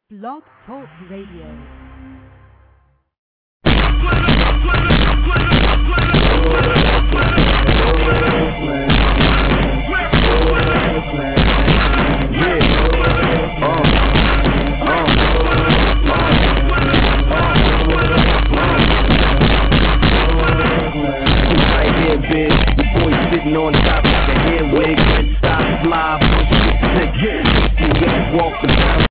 Blog Talk Radio. On top of the head wig, stop live, walk.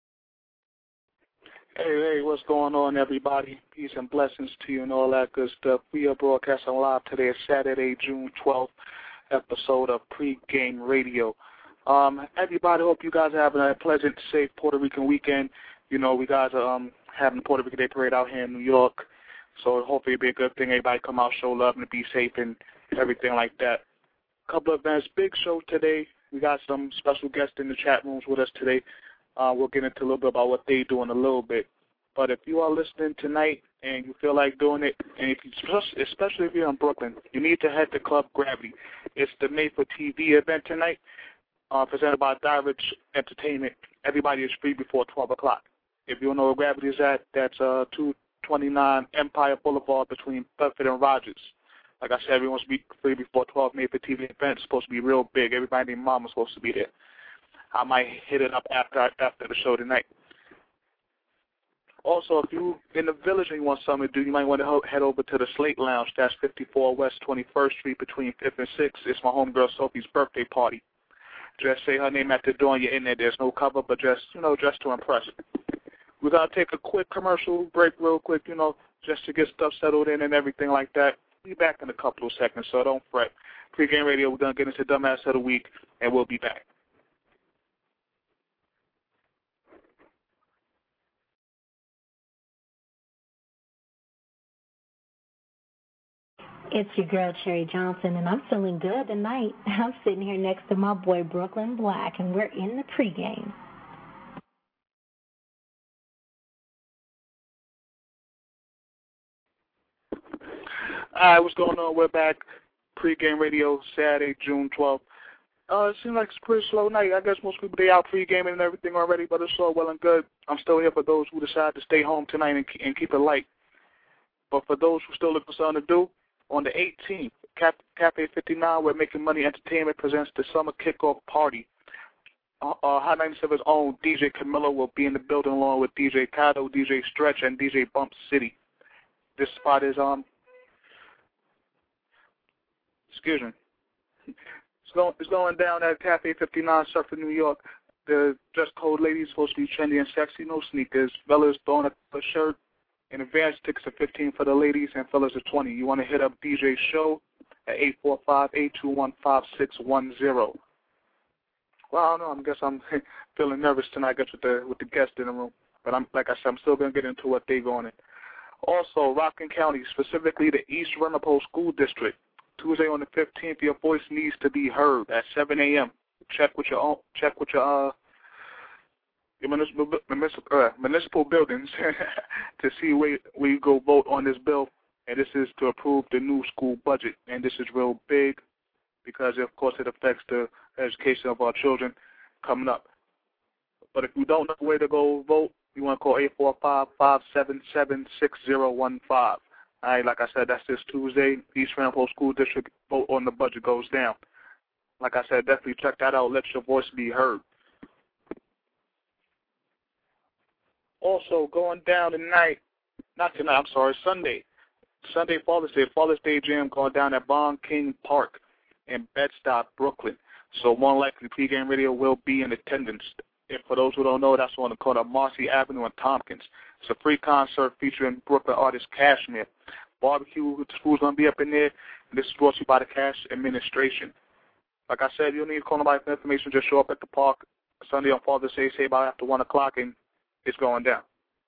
Hey, what's going on, everybody? Peace and blessings to you and all that good stuff. We are broadcasting live today, Saturday, June 12th, episode of Pre-Game Radio. Everybody, hope you guys are having a pleasant, safe Puerto Rican weekend. You know, we guys are having the Puerto Rican Day Parade out here in New York, so hopefully it'll be a good thing. Everybody come out, show love, and be safe and everything like that. Couple of events, big show today. We got some special guests in the chat rooms with us today. We'll get into a little bit about what they do in a little bit. But if you are listening tonight and you feel like doing it, and if you, especially if you're in Brooklyn, you need to head to Club Gravity. It's the Made-for-TV event tonight, presented by Dirich Entertainment. Everybody is free before 12 o'clock. If you don't know where Gravity is at, that's 229 Empire Boulevard between Bedford and Rogers. Like I said, everyone's be free before 12. Made-for-TV event. It's supposed to be real big. Everybody named Mom is supposed to be there. I might hit it up after the show tonight. Also, if you in the village and you want something to do, you might want to head over to the Slate Lounge. That's 54 West 21st Street between 5th and 6th. It's my homegirl Sophie's birthday party. Just say her name at the door and you're in there. There's no cover, but just to impress. We're going to take a quick commercial break real quick, just to get stuff settled in and everything like that. Be back in a couple of seconds, so don't fret. Pre-Game Radio, we're going to get into Dumbass of the Week, and we'll be back. It's your girl, Cherry Johnson, and I'm feeling good tonight. I'm sitting here next to my boy, Brooklyn Black, and we're in the pregame. All right, what's going on? We're back. Pre-Game Radio, Saturday, June 12th. It seems like it's a pretty slow night. I guess most people, they out pre-gaming and everything already, but it's all well and good. I'm still here for those who decide to stay home tonight and keep it light. But for those who still look for something to do, on the 18th, Cafe 59, where Making Money Entertainment presents the summer kickoff party. Hot 97's own DJ Camilo will be in the building along with DJ Kato, DJ Stretch, and DJ Bump City. This spot is excuse me. It's going down at Cafe 59, Surfing, New York. The dress code ladies supposed to be trendy and sexy, no sneakers. Fellas throwing a shirt. In advance, tickets are $15 for the ladies and fellas are $20. You want to hit up DJ Show at 845-821-5610. Well, I don't know. I guess I'm feeling nervous tonight. I guess with the guests in the room. But like I said, I'm still going to get into what they're going in. Also, Rockland County, specifically the East Ramapo School District. Tuesday on the 15th, your voice needs to be heard at 7 a.m. Check with your municipal buildings to see where you go vote on this bill. And this is to approve the new school budget. And this is real big because, of course, it affects the education of our children coming up. But if you don't know where to go vote, you want to call 845-577-6015. All right, like I said, that's this Tuesday. East Ramapo School District vote on the budget goes down. Like I said, definitely check that out. Let your voice be heard. Also, going down Sunday. Sunday, Father's Day Jam going down at Bon King Park in Bed-Stuy, Brooklyn. So more likely, Pre-Game Radio will be in attendance. If for those who don't know, that's on the corner of Marcy Avenue and Tompkins. It's a free concert featuring Brooklyn artist Cashmere. Barbecue, the food's going to be up in there. And this is brought to you by the Cash Administration. Like I said, you don't need to call nobody for information. Just show up at the park Sunday on Father's Day, say about after 1 o'clock, and it's going down.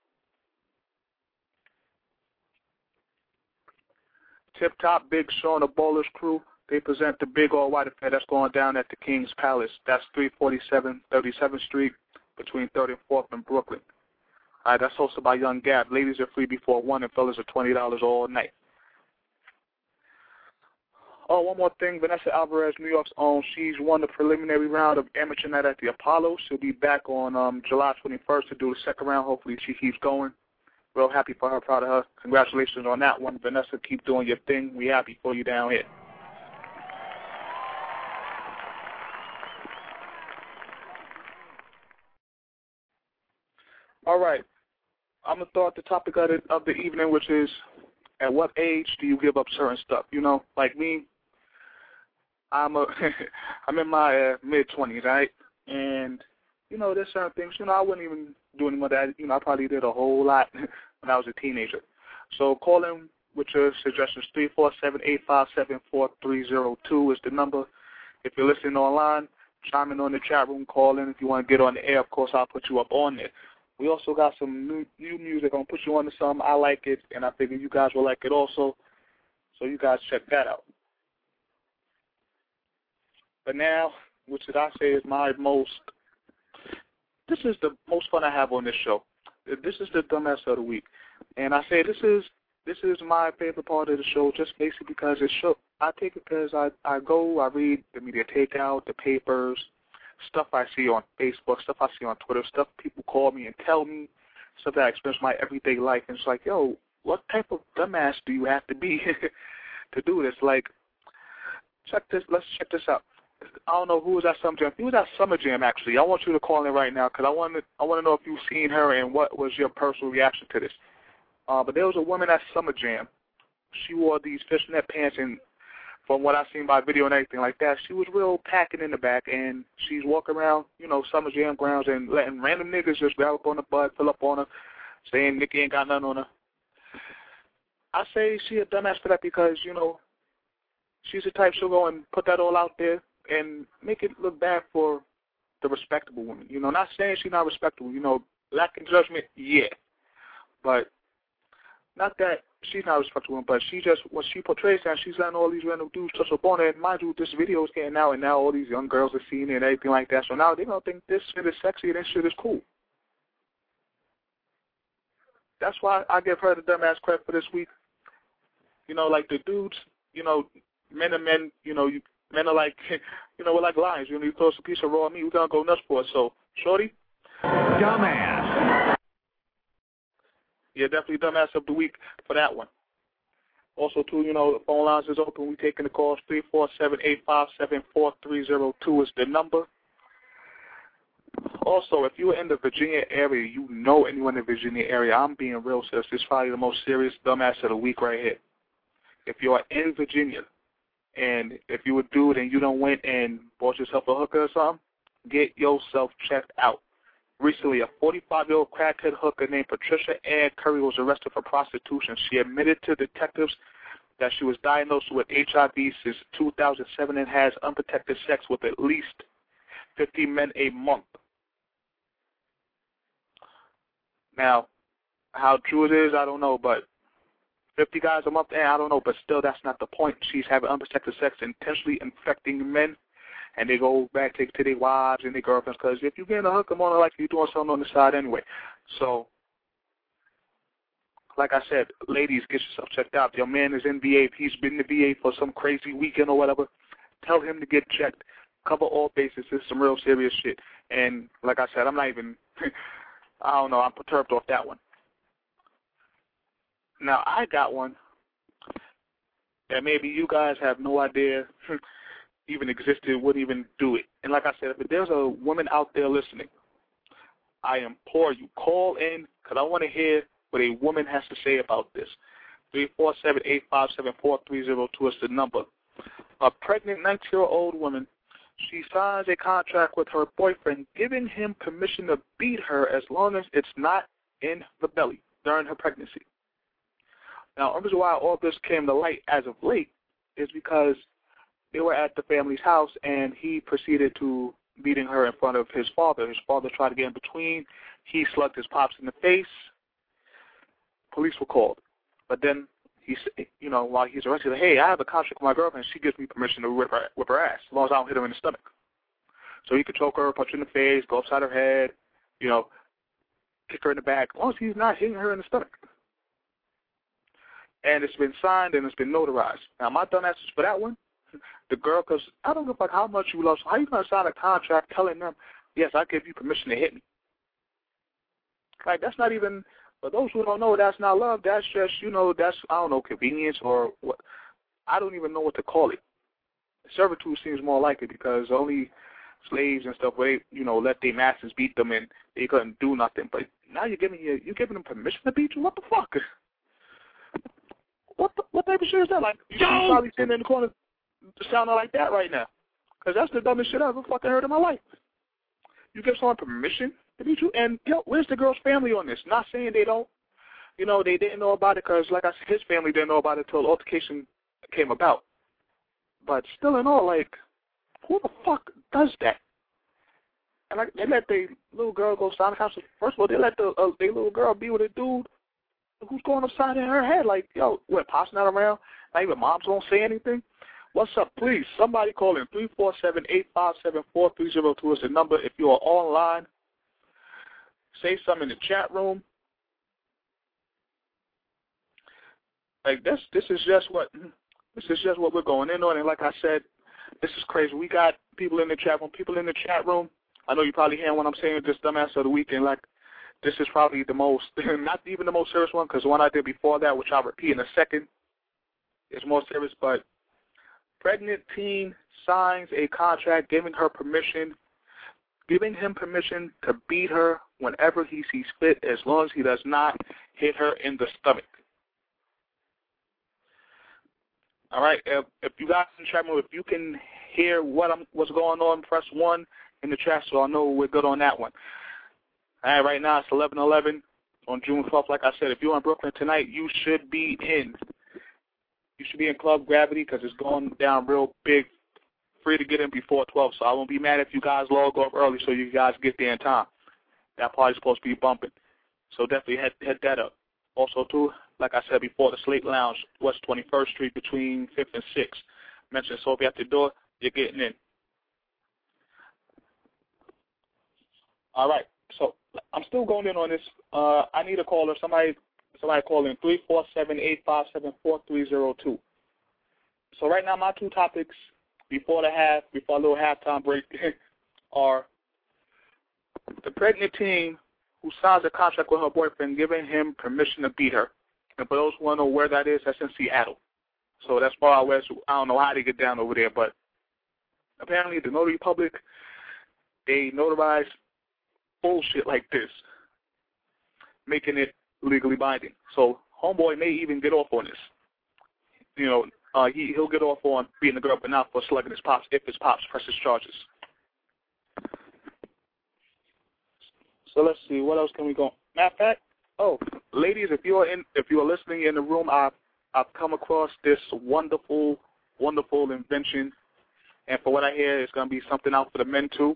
Tip Top, Big Show, and the Ballers Crew, they present the Big All White Affair that's going down at the King's Palace. That's 347 37th Street between 3rd and 4th in Brooklyn. All right, that's hosted by Young Gab. Ladies are free before 1 and fellas are $20 all night. Oh, one more thing. Vanessa Alvarez, New York's own. She's won the preliminary round of Amateur Night at the Apollo. She'll be back on July 21st to do the second round. Hopefully she keeps going. Real happy for her, proud of her. Congratulations on that one. Vanessa, keep doing your thing. We happy for you down here. All right. I'm going to throw out the topic of the evening, which is, at what age do you give up certain stuff? You know, like me, I'm in my mid-20s, right? And, you know, there's certain things, you know, I wouldn't even do any of that. You know, I probably did a whole lot when I was a teenager. So call in with your suggestions. 347-857-4302 is the number. If you're listening online, chime in on the chat room, call in. If you want to get on the air, of course, I'll put you up on there. We also got some new music. I'm going to put you on to something. I like it, and I figure you guys will like it also. So you guys check that out. But now, which did I say is this is the most fun I have on this show. This is the dumbass of the week. And I say this is my favorite part of the show just basically because I take it because I read the media takeout, the papers, stuff I see on Facebook, stuff I see on Twitter, stuff people call me and tell me, stuff that I experience in my everyday life. And it's like, yo, what type of dumbass do you have to be to do this? Like, let's check this out. I don't know who was at Summer Jam. He was at Summer Jam, actually. I want you to call in right now because I want to know if you've seen her and what was your personal reaction to this. But there was a woman at Summer Jam. She wore these fishnet pants, and from what I've seen by video and everything like that, she was real packing in the back, and she's walking around, you know, Summer Jam grounds and letting random niggas just grab up on her butt, fill up on her, saying Nikki ain't got nothing on her. I say she a dumbass for that because, you know, she's the type she'll go and put that all out there and make it look bad for the respectable woman. You know, not saying she's not respectable. You know, lacking judgment, yeah. But not that she's not a respectable woman, but she just, when she portrays that, she's letting all these random dudes touch up on her. And mind you, this video is getting out, and now all these young girls are seeing it and everything like that. So now they don't think this shit is sexy and this shit is cool. That's why I give her the dumbass credit for this week. You know, like the dudes, you know, men are men, you know, men are like, you know, we're like lions. You know, you throw us a piece of raw meat, we're going to go nuts for it. So, shorty? Dumbass. Yeah, definitely dumbass of the week for that one. Also, too, you know, the phone lines is open. We're taking the calls. 347-857-4302 is the number. Also, if you're in the Virginia area, you know anyone in the Virginia area, I'm being real serious. This is probably the most serious dumbass of the week right here. If you're in Virginia, and if you a dude and you don't went and bought yourself a hooker or something, get yourself checked out. Recently, a 45-year-old crackhead hooker named Patricia Ann Curry was arrested for prostitution. She admitted to detectives that she was diagnosed with HIV since 2007 and has unprotected sex with at least 50 men a month. Now, how true it is, I don't know, but 50 guys a month, I don't know, but still that's not the point. She's having unprotected sex, intentionally infecting men, and they go back to their wives and their girlfriends, because if you're getting a hooker, more than likely you're doing something on the side anyway. So, like I said, ladies, get yourself checked out. If your man is in VA, if he's been in the VA for some crazy weekend or whatever, tell him to get checked. Cover all bases. This is some real serious shit. And like I said, I'm not even, I don't know, I'm perturbed off that one. Now, I got one that maybe you guys have no idea even existed, wouldn't even do it. And like I said, if there's a woman out there listening, I implore you, call in, because I want to hear what a woman has to say about this. 347-857-4302 is the number. A pregnant 19-year-old woman, she signs a contract with her boyfriend, giving him permission to beat her as long as it's not in the belly during her pregnancy. Now, the reason why all this came to light as of late is because they were at the family's house, and he proceeded to beating her in front of his father. His father tried to get in between. He slugged his pops in the face. Police were called. But then, you know, while he's arrested, he said, hey, I have a contract with my girlfriend. She gives me permission to whip her ass, as long as I don't hit her in the stomach. So he could choke her, punch her in the face, go upside her head, you know, kick her in the back, as long as he's not hitting her in the stomach. And it's been signed and it's been notarized. Now, my dumb ass for that one, the girl, because I don't give a fuck how much you love. So how you going to sign a contract telling them, yes, I give you permission to hit me? Like, that's not even, for those who don't know, that's not love. That's just, that's, I don't know, convenience or what. I don't even know what to call it. Servitude seems more like it because only slaves and stuff, where they, let their masters beat them and they couldn't do nothing. But now you're giving them permission to beat you? What the fuck? What type of shit is that? Like, you probably sitting in the corner sounding like that right now. Because that's the dumbest shit I've ever fucking heard in my life. You give someone permission to beat you? And, where's the girl's family on this? Not saying they don't. They didn't know about it because, like I said, his family didn't know about it until the altercation came about. But still in all, like, who the fuck does that? And like, they let the little girl go sign the contract. First of all, they let the little girl be with a dude who's going upside in her head. Like, what, pops not around? Not even moms won't say anything? What's up? Please, somebody call in. 347-857-4302 is the number. If you are online, say something in the chat room. Like, this is just what we're going in on. And like I said, this is crazy. We got people in the chat room. I know you probably hear what I'm saying, this dumbass of the weekend. Like, this is probably the most, not even the most serious one, because the one I did before that, which I'll repeat in a second, is more serious. But pregnant teen signs a contract giving him permission to beat her whenever he sees fit, as long as he does not hit her in the stomach. All right, if you guys in the chat room, if you can hear what's going on, press 1 in the chat so I know we're good on that one. All right, right now it's 11:11 on June 12th. Like I said, if you're in Brooklyn tonight, you should be in Club Gravity because it's going down real big. Free to get in before 12, so I won't be mad if you guys log off early so you guys get there in time. That party's supposed to be bumping, so definitely head that up. Also, too, like I said before, the Slate Lounge, West 21st Street between 5th and 6th. Mention Sophie at the door, you're getting in. All right, so I'm still going in on this. I need a caller. Somebody call in 347-857-4302. So right now, my two topics before a little halftime break are the pregnant teen who signs a contract with her boyfriend giving him permission to beat her. And for those who want to know where that is, that's in Seattle. So that's far west. I don't know how they get down over there, but apparently the notary public, they notarize bullshit like this, making it legally binding. So homeboy may even get off on this. He'll get off on beating the girl, but not for slugging his pops if his pops presses charges. So let's see, what else can we go? Matter of fact, ladies, if you are listening in the room, I've come across this wonderful invention, and for what I hear, it's going to be something out for the men too.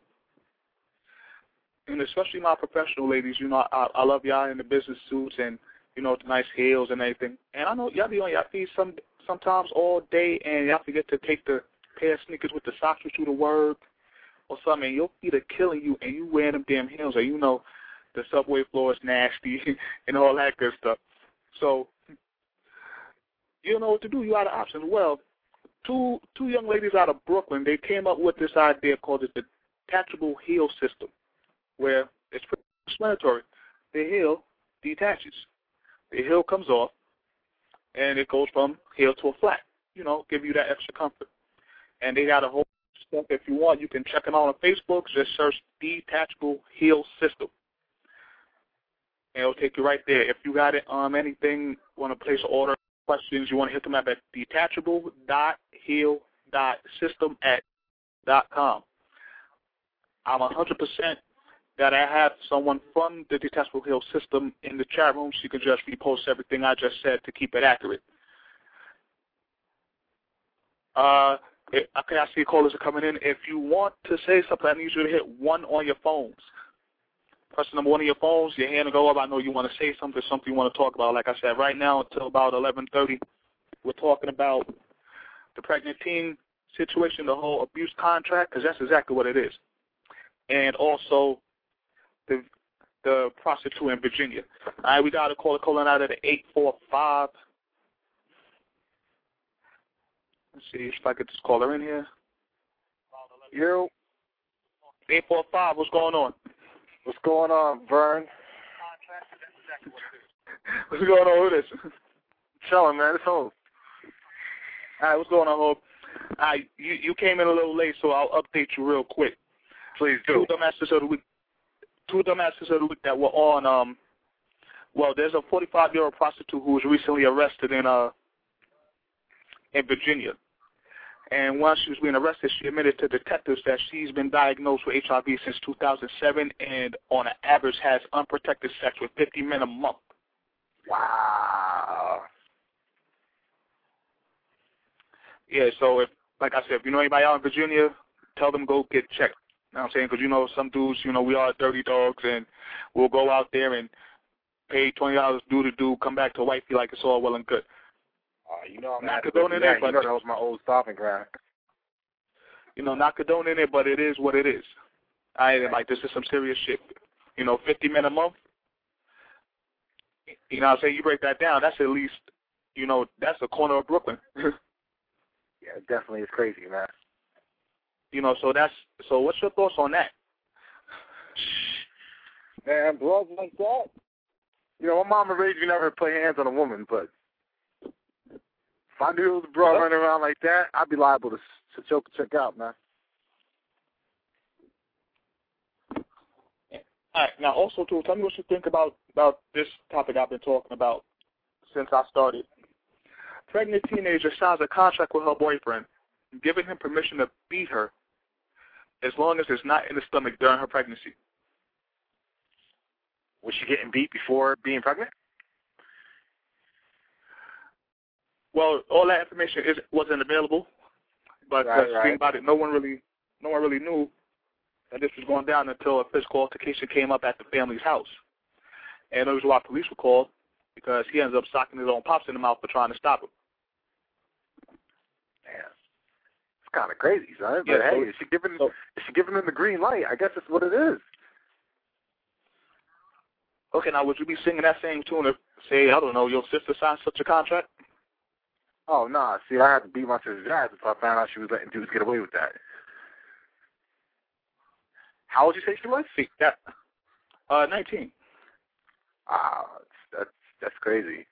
And especially my professional ladies, I love y'all in the business suits and the nice heels and everything. And I know y'all be on y'all feet sometimes all day, and y'all forget to take the pair of sneakers with the socks with you to work or something, and your feet are killing you, and you wearing them damn heels, and the subway floor is nasty and all that good stuff. So you don't know what to do. You out of options. Well, two young ladies out of Brooklyn, they came up with this idea called the detachable heel system, where it's pretty explanatory. The heel detaches. The heel comes off, and it goes from heel to a flat, give you that extra comfort. And they got a whole stuff. If you want, you can check them out on Facebook. Just search detachable heel system, and it'll take you right there. If you got it, anything, want to place an order, questions, you want to hit them up at detachable.heel.system@.com. I'm 100% that I have someone from the detachable heel system in the chat room, so you can just repost everything I just said to keep it accurate. Okay, I see callers are coming in. If you want to say something, I need you to hit 1 on your phones. Press number 1 on your phones, your hand will go up. I know you want to say something you want to talk about. Like I said, right now until about 11:30, we're talking about the pregnant teen situation, the whole abuse contract, because that's exactly what it is. And also the prostitute in Virginia. All right, we got to call calling out at 845. Let's see if I could just call her in here. You. 845, what's going on? What's going on, Vern? What's going on with this? Chilling, man. It's Hope. All right, what's going on, Hope? You came in a little late, so I'll update you real quick. Please do. Two dumbasses of the week that were on. Well, there's a 45-year-old prostitute who was recently arrested in Virginia. And while she was being arrested, she admitted to detectives that she's been diagnosed with HIV since 2007 and on an average has unprotected sex with 50 men a month. Wow. Yeah, so like I said, if you know anybody out in Virginia, tell them go get checked. You know what I'm saying? Because, some dudes, we are dirty dogs, and we'll go out there and pay $20 do, come back to wifey like it's all well and good. I'm not condoning it, but that was my old stomping ground. Not condoning it, but it is what it is. This is some serious shit. 50 men a month. You know what I'm saying? You break that down, that's at least, that's a corner of Brooklyn. Yeah, it definitely is crazy, man. So what's your thoughts on that? Man, blood like that. My mama raised me never to play hands on a woman, but if I knew it was a bro running around like that, I'd be liable to choke a chick out, man. All right. Now, also, too, tell me what you think about this topic I've been talking about since I started. Pregnant teenager signs a contract with her boyfriend, giving him permission to beat her as long as it's not in the stomach during her pregnancy. Was she getting beat before being pregnant? Well, all that information wasn't available, but the thing about it, no one really knew that this was going down until a physical altercation came up at the family's house, and it was why police were called because he ends up socking his own pops in the mouth for trying to stop him. Man, it's kind of crazy, son. But yeah, hey, is she giving him the green light? I guess that's what it is. Okay, now would you be singing that same tune if, say, I don't know, your sister signed such a contract? Oh, nah. See, I had to beat my sister's ass if I found out she was letting dudes get away with that. How old did you say she was? See, that, 19. Ah, that's crazy.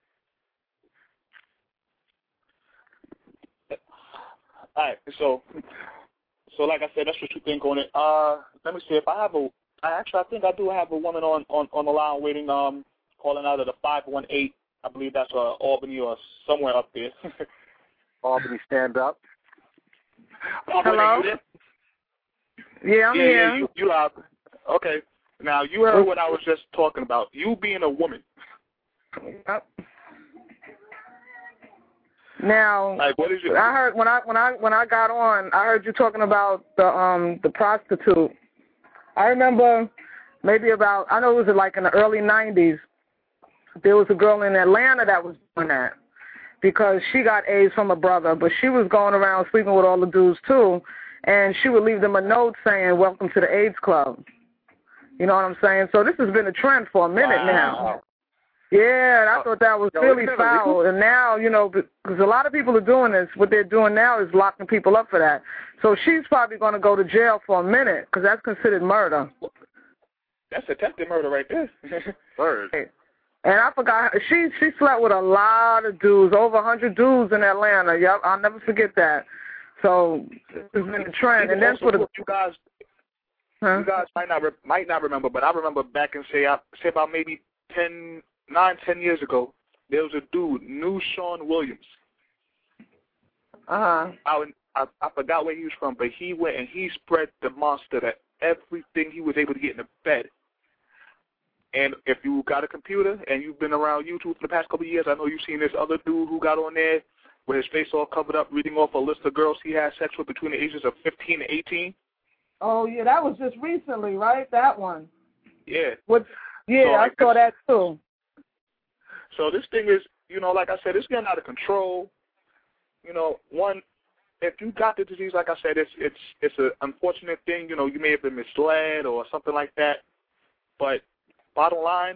All right, so like I said, that's what you think on it. Let me see if I have I think I do have a woman on the line waiting, calling out of the 518. I believe that's Albany or somewhere up there. Albany, stand up. Hello? Yeah, I'm here. Yeah, you live. Okay. Now, you heard what I was just talking about. You being a woman. Yep. Now, like, what is your... I heard when I got on, I heard you talking about the prostitute. I remember maybe I know it was like in the early 90s, there was a girl in Atlanta that was doing that because she got AIDS from her brother, but she was going around sleeping with all the dudes too, and she would leave them a note saying, "Welcome to the AIDS Club." You know what I'm saying? So this has been a trend for a minute now. Yeah, I thought that was really foul. And now, because a lot of people are doing this, what they're doing now is locking people up for that. So she's probably going to go to jail for a minute because that's considered murder. That's attempted murder right there. Murder. And I forgot, she slept with a lot of dudes, over 100 dudes in Atlanta. Yep, I'll never forget that. So it's been a trend. And that's what you guys might not remember, but I remember back in, say about maybe 10 years ago, there was a dude, New Sean Williams. Uh-huh. I forgot where he was from, but he went and he spread the monster that everything he was able to get in the bed. And if you got a computer and you've been around YouTube for the past couple of years, I know you've seen this other dude who got on there with his face all covered up, reading off a list of girls he had sex with between the ages of 15 and 18. Oh, yeah, that was just recently, right? That one. Yeah. I saw that too. So this thing is, like I said, it's getting out of control. One, if you got the disease, like I said, it's an unfortunate thing. You may have been misled or something like that. But bottom line,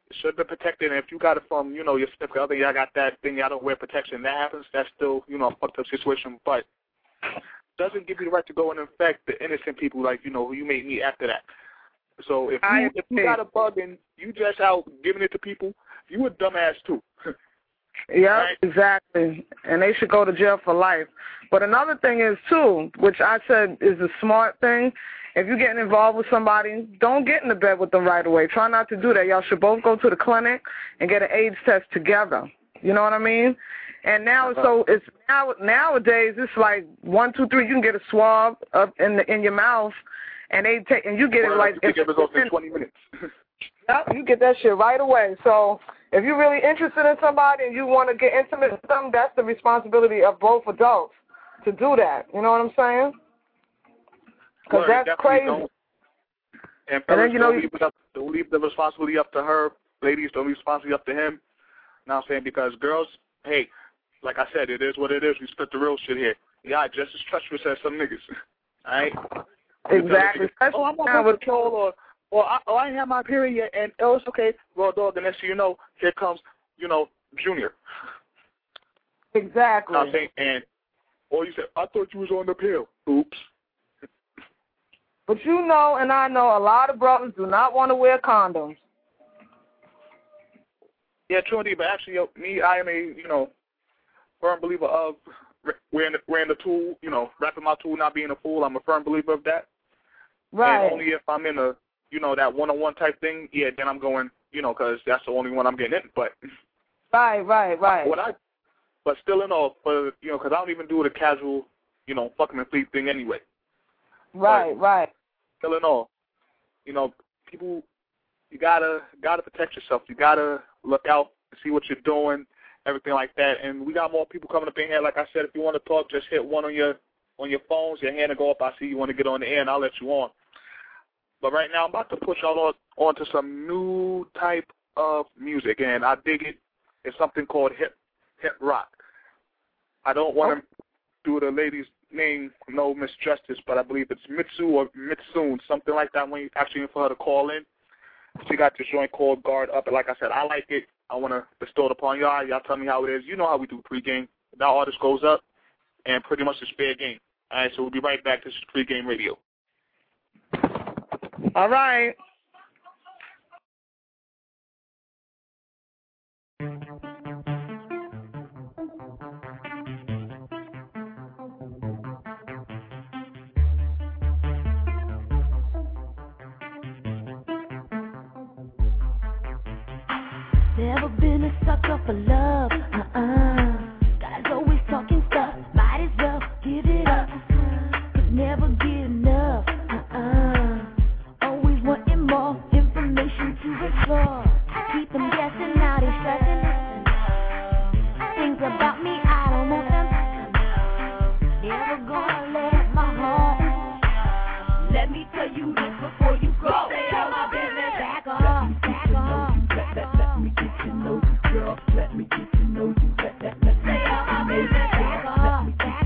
should be protected. And if you got it from, you know, your significant other, y'all got that thing, y'all don't wear protection, that happens, that's still, you know, a fucked up situation. But doesn't give you the right to go and infect the innocent people, like, you know, who you may meet after that. So if you got a bug and you just out giving it to people, you a dumbass too. Yeah, right? Exactly. And they should go to jail for life. But another thing is, too, which I said is the smart thing, if you're getting involved with somebody, don't get into bed with them right away. Try not to do that. Y'all should both go to the clinic and get an AIDS test together. You know what I mean? And now, so it's nowadays it's like 1, 2, 3. You can get a swab up in your mouth, and they take and you get it like it's in 20 minutes. Yep, you get that shit right away. So if you're really interested in somebody and you want to get intimate with them, that's the responsibility of both adults to do that. You know what I'm saying? Because that's crazy. Don't. And fellas, don't leave the responsibility up to her. Ladies, don't leave the responsibility up to him. You know what I'm saying? Because girls, hey, like I said, it is what it is. We split the real shit here. Yeah, just as treacherous as some niggas. All right? Exactly. Oh, I'm on birth control, or I ain't have my period yet, and it's okay. Well, dog, the next thing you know, here comes, you know, Junior. Exactly. You know what I'm saying? And, or you said, I thought you was on the pill. Oops. But you know, and I know, a lot of brothers do not want to wear condoms. Yeah, true indeed. But actually, me, I am a, you know, firm believer of wearing the tool, you know, wrapping my tool, not being a fool. I'm a firm believer of that. Right. And only if I'm in a, you know, that one-on-one type thing, yeah, then I'm going, you know, because that's the only one I'm getting in. But right. But still in all, but you know, because I don't even do the casual, you know, fucking and fleet thing anyway. Right. Still in all, you know, people, you gotta protect yourself. You gotta look out and see what you're doing, everything like that. And we got more people coming up in here. Like I said, if you want to talk, just hit one on your phones. Your hand will go up. I see you want to get on the air, and I'll let you on. But right now, I'm about to push y'all on to some new type of music, and I dig it. It's something called hip rock. I don't want to do the lady's name, no misjustice, but I believe it's Mitsu or Mitsoon, something like that. When you actually for her to call in, she got this joint called Guard Up, and like I said, I like it. I want to bestow it upon y'all. Y'all tell me how it is. You know how we do pregame. That artist goes up, and pretty much it's fair game. All right, so we'll be right back. This is Pregame Radio. All right. Never been a sucker for love, Guys always talking stuff, might as well give it up. Could never get enough, Always wanting more information to explore. Keep them guessing, now they stressing. Things about me, I don't want them. Never gonna let my heart. Let me tell you this before you go. Stay out my business, back off. Let me get to know you, girl. Let me get to know you. Stay out my business, back off.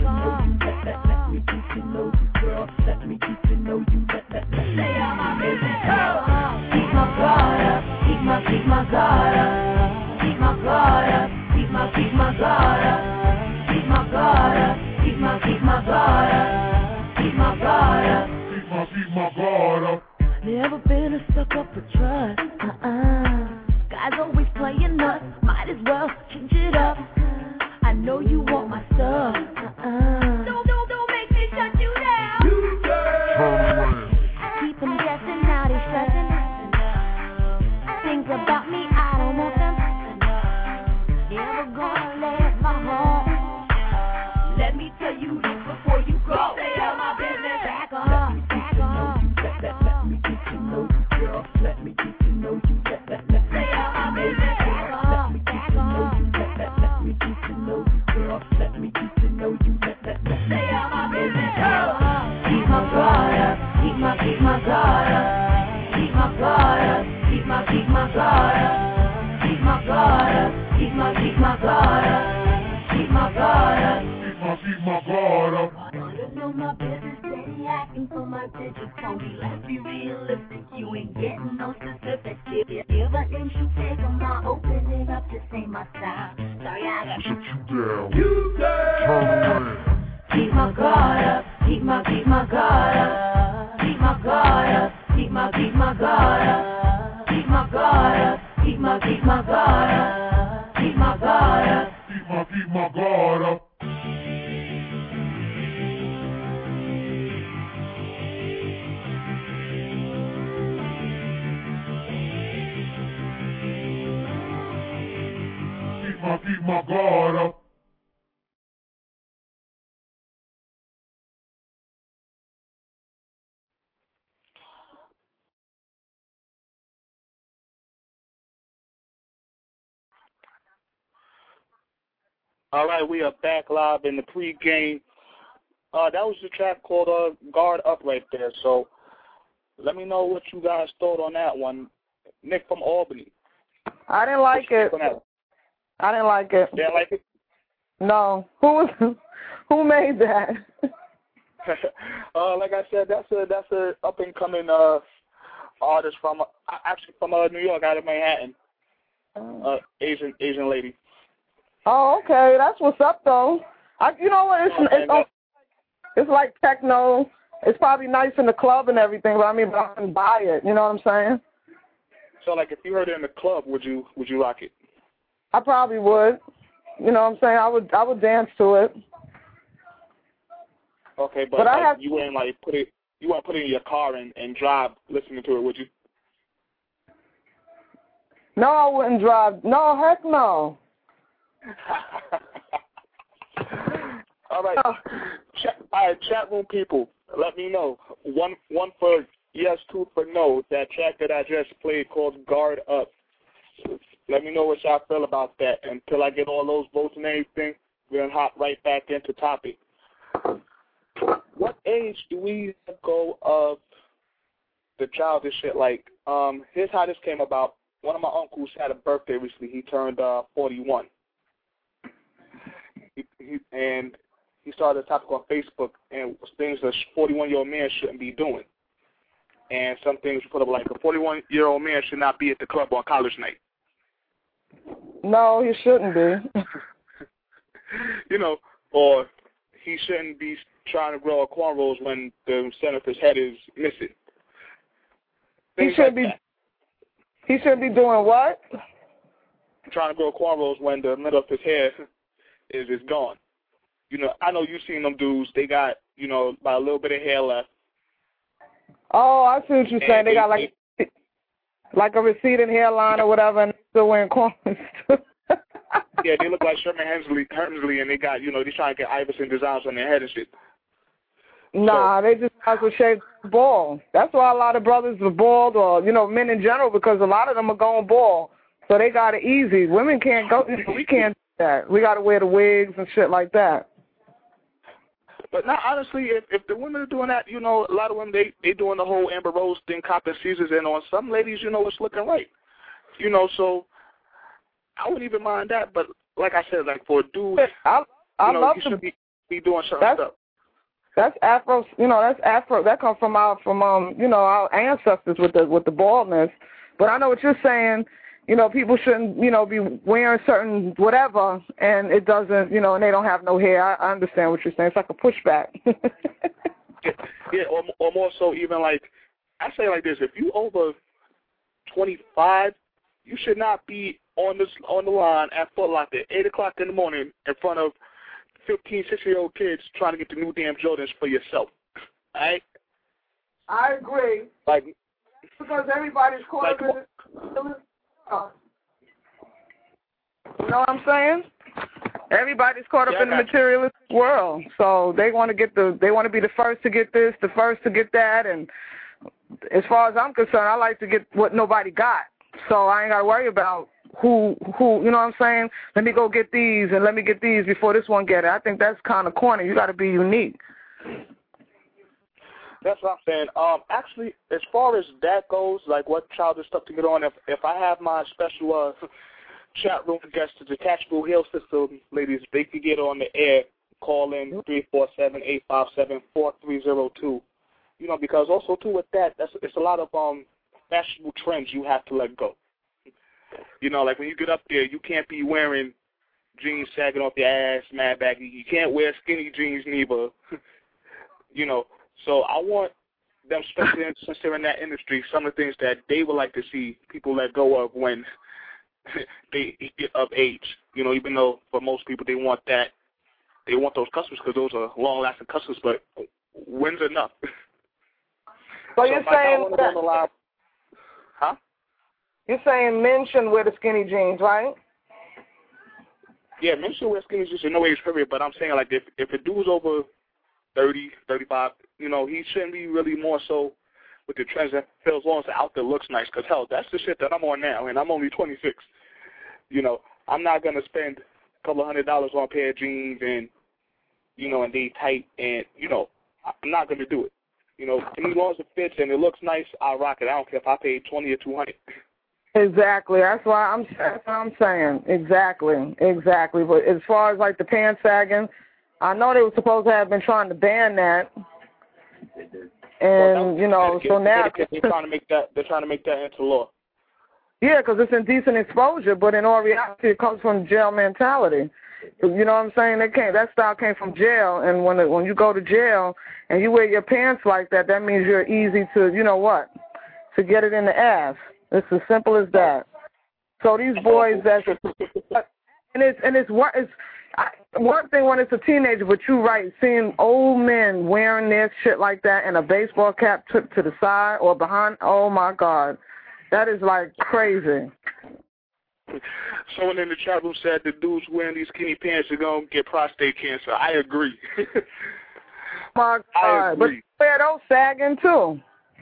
Let me get to know you, girl. Let me get to know you. Stay out my business, girl. Keep my guard up. Keep my guard up. Keep my guard up. Keep my guard up. Keep my guard up. Keep my guard up. Keep my guard up. Keep my guard up. Never been a sucker for trust. Guys always playing us. Might as well change it up. I know you want my stuff. Don't make me shut you down. Turn around. Keep them guessing, now they stressing. Things about me, I don't want them. Never gonna let my heart. Let me tell you this before you go. Stay out my business, back off. Let me get to know you, girl. Let me get to know you. Stay out my business, back off. Let me get to know you, girl. Let me get to know you. Stay out my business, girl. Keep my guard up. Keep my guard up. Keep my guard up. Keep my guard up. Keep my guard up. Keep my guard up. Keep my guard up. Keep my guard up. Wanna know my business, steady acting waiting for my digits on me. Let's be realistic, you ain't getting no specifics. Give an inch, you take them, I'll open it up. This ain't my style. Sorry, I got Shut you down. You down. Turn around. keep my guard up, keep my guard up, keep my guard up, keep my guard up, keep my guard up, keep my guard up, keep my guard up, Keep my guard up. Keep my guard up. All right, we are back live in the pregame. That was the track called Guard Up right there. So let me know what you guys thought on that one. Nick from Albany. I didn't like it. I didn't like it. Didn't like it? No. Who made that? Like I said, that's a up and coming artist from New York, out of Manhattan. Asian lady. Oh, okay. That's what's up, though. You know what? It's like techno. It's probably nice in the club and everything, but I wouldn't buy it. You know what I'm saying? So, like, if you heard it in the club, would you rock it? I probably would. You know what I'm saying? I would dance to it. Okay, but you wouldn't put it in your car and drive listening to it, would you? No, I wouldn't drive. No, heck no. All right, chat room people, let me know. One for yes, two for no. That track that I just played called Guard Up. Let me know what y'all feel about that. Until I get all those votes and everything, we're gonna hop right back into topic. What age do we let go of the childish shit? Like, here's how this came about. One of my uncles had a birthday recently. He turned 41. And he started a topic on Facebook and things a 41-year-old man shouldn't be doing. And some things put up like a 41-year-old man should not be at the club on college night. No, he shouldn't be. You know, or he shouldn't be trying to grow a cornrows when the center of his head is missing. Things He should be doing what? Trying to grow cornrows when the middle of his hair is gone. You know, I know you've seen them dudes. They got, about a little bit of hair left. Oh, I see what you're saying. They got like a receding hairline or whatever, and still wearing cornrows. Yeah, they look like Sherman Hemsley, and they got, they're trying to get Iverson designs on their head and shit. Nah, they just have to shave bald. That's why a lot of brothers are bald, or men in general, because a lot of them are going bald. So they got it easy. Women can't go. We can't do that. We got to wear the wigs and shit like that. But now, honestly, if the women are doing that, a lot of women they doing the whole Amber Rose thing, copping Caesars, and on some ladies, it's looking right. So I wouldn't even mind that. But like I said, like for a dude, I love you should be doing certain stuff. That's Afro. That's Afro. That comes from our ancestors with the baldness. But I know what you're saying. People shouldn't, be wearing certain whatever, and it doesn't, and they don't have no hair. I understand what you're saying. It's like a pushback. Yeah, or more so even like, I say like this, if you over 25, you should not be on the line at Foot Locker at 8 o'clock in the morning in front of 15, 16-year-old kids trying to get the new damn Jordans for yourself. All right? I agree. Like, because everybody's caught up in it. You know what I'm saying? Everybody's caught up in the materialistic world, so they want to be the first to get this, the first to get that, and as far as I'm concerned, I like to get what nobody got, so I ain't got to worry about who. You know what I'm saying? Let me go get these, and let me get these before this one get it. I think that's kind of corny. You got to be unique. That's what I'm saying. Actually, as far as that goes, like what childish stuff to get on, if I have my special chat room guests, the Detachable Hill System ladies, they could get on the air, call in 347-857-4302. You know, because also too with that, it's a lot of fashionable trends you have to let go. You know, like when you get up there, you can't be wearing jeans sagging off your ass, mad baggy. You can't wear skinny jeans neither. You know, so I want them, especially since they're in that industry, some of the things that they would like to see people let go of when they get of age. You know, even though for most people they want those customers because those are long-lasting customers, but when's enough? So you're saying that, huh? You're saying men shouldn't wear the skinny jeans, right? Yeah, men should wear skinny jeans in no age period, but I'm saying like if a dude's over 30, 35, you know, he shouldn't be really more so with the trends that feel as long as the outfit looks nice. Because, hell, that's the shit that I'm on now, and I'm only 26. You know, I'm not going to spend a couple $100 on a pair of jeans and, you know, and they tight and, you know, I'm not going to do it. You know, as long as it fits and it looks nice, I'll rock it. I don't care if I pay $20 or $200. Exactly. That's what I'm saying. Exactly. But as far as, like, the pants sagging, I know they were supposed to have been trying to ban that. And, you know, so now they're trying to make that into law. Yeah, because it's indecent exposure, but in all reality, it comes from jail mentality. You know what I'm saying? That style came from jail, and when you go to jail and you wear your pants like that, that means you're easy to, you know what, to get it in the ass. It's as simple as that. So these boys, one thing when it's a teenager, but you're right, seeing old men wearing their shit like that and a baseball cap tipped to the side or behind, oh, my God. That is, like, crazy. Someone in the chat room said the dudes wearing these skinny pants are going to get prostate cancer. I agree. My God. I agree. But wear those sagging, too.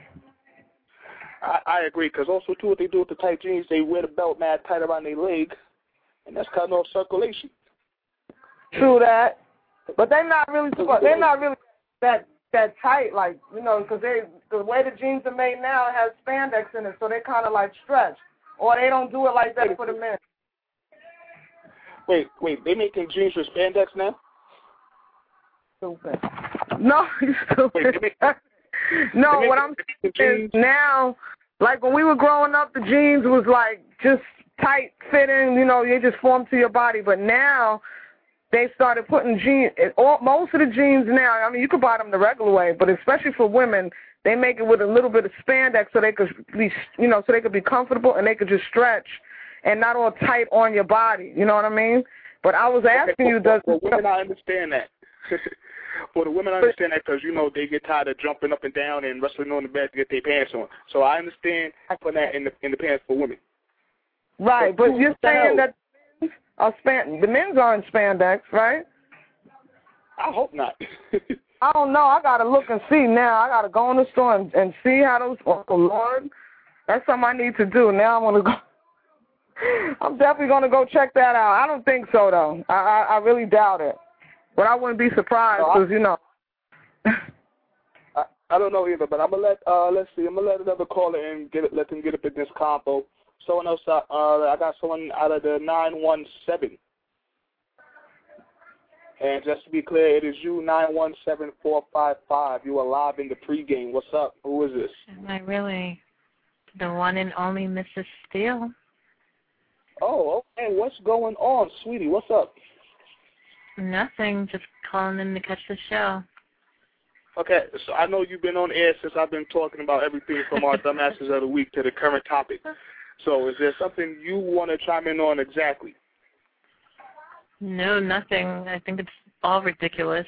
I agree, because also, too, what they do with the tight jeans, they wear the belt mad tight around their leg, and that's cutting off circulation. True that, but they're not really that tight, like, you know, because the way the jeans are made now, it has spandex in it, so they kind of like stretch, or they don't do it like that for the men. Wait, they making jeans with spandex now? Stupid. No, you stupid. No, what I'm saying is now, like when we were growing up, the jeans was like just tight fitting, you know, they just formed to your body, but now they started putting jeans, most of the jeans now, I mean, you could buy them the regular way, but especially for women, they make it with a little bit of spandex so they could be, you know, so they could be comfortable and they could just stretch and not all tight on your body. You know what I mean? But I was asking you, does for women, I understand that. For the women, I understand that because, you know, they get tired of jumping up and down and wrestling on the bed to get their pants on. So I understand putting that in the pants for women. Right, but you're saying that the men's are in spandex, right? I hope not. I don't know. I got to look and see now. I got to go in the store and see how those, oh, Lord, that's something I need to do. Now I'm going to go. I'm definitely going to go check that out. I don't think so, though. I really doubt it. But I wouldn't be surprised because, you know. I don't know either, but I'm going to let's see, I'm going to let another caller in, let them get up in this combo. Someone else, I got someone out of the 917. And just to be clear, it is you, 917455. You are live in the pregame. What's up? Who is this? Am I really the one and only Mrs. Steele? Oh, okay. What's going on, sweetie? What's up? Nothing. Just calling in to catch the show. Okay, so I know you've been on air since I've been talking about everything from our Dumbasses of the Week to the current topic. So is there something you want to chime in on exactly? No, nothing. I think it's all ridiculous.